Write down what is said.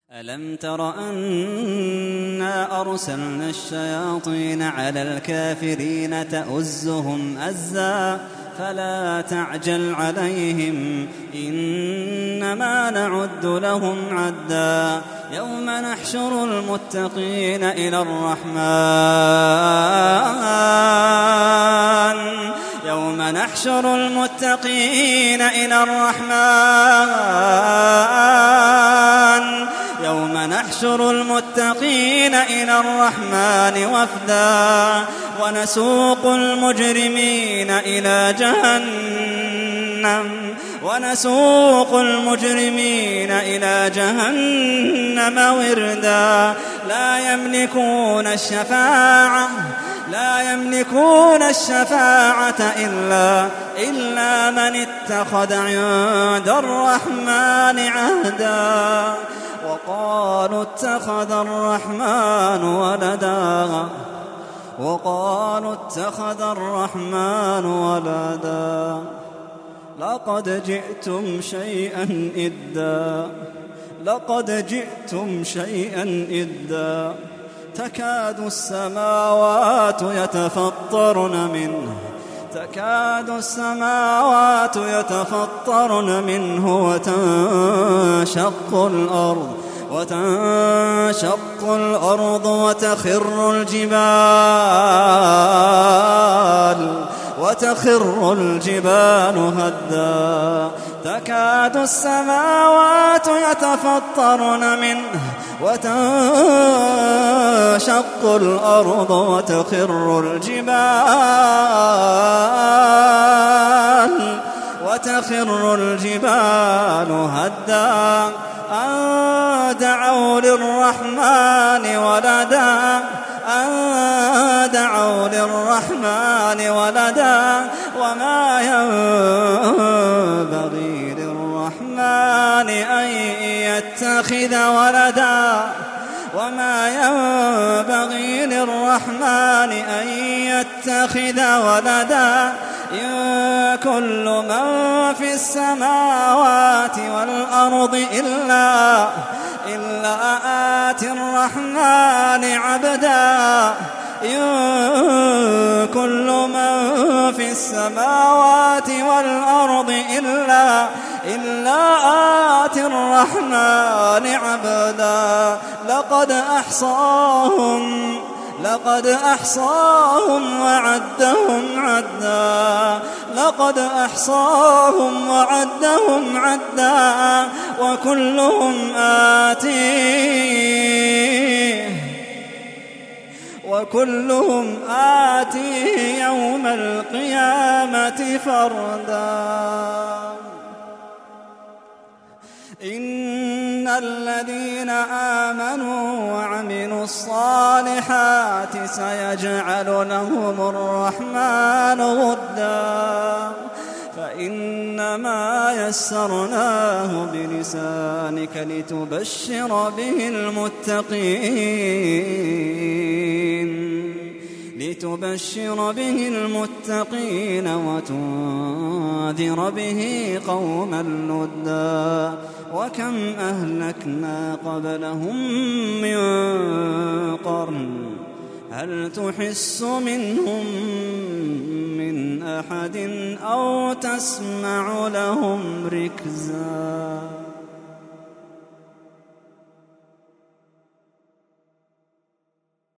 ألم تر أنا أرسلنا الشياطين على الكافرين تؤزهم أزا فلا تعجل عليهم إنما نعد لهم عدا يوم نحشر المتقين إلى الرحمن يوم نحشر المتقين إلى الرحمن يوم نحشر المتقين إلى الرحمن وفدا ونسوق المجرمين إلى جهنم وردا لا يملكون الشفاعة إلا من اتخذ عند الرحمن عهدا وقالوا اتخذ الرحمن ولدا لقد جئتم شيئا إدا تكاد السماوات يتفطرن منه وتنشق الأرض وتخر الجبال هدا تكاد السماوات يتفطرن منه وتنشق الأرض وتخر الجبال هدا أن دعوا للرحمن ولدا وما ينبغي للرحمن أن يتخذ ولدا إن كل من في السماوات والأرض إلا آتي الرحمن عبدا إن كل من في السماوات والأرض إلا آتي الرحمن عبدا لقد أحصاهم وعدهم عدا وكلهم آتيه يوم القيامة فردا إن الذين آمنوا وعملوا الصالحات سيجعل لهم الرحمن ودا فإنما يسرناه بلسانك لتبشر به المتقين وتنذر به قوما لدا وكم أهلكنا قبلهم من قرن هل تحس منهم من أحد أو تسمع لهم ركزا